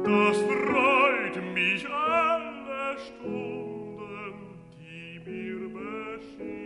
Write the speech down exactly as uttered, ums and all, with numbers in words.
das freut mich alle Stunden, die mir beschienen.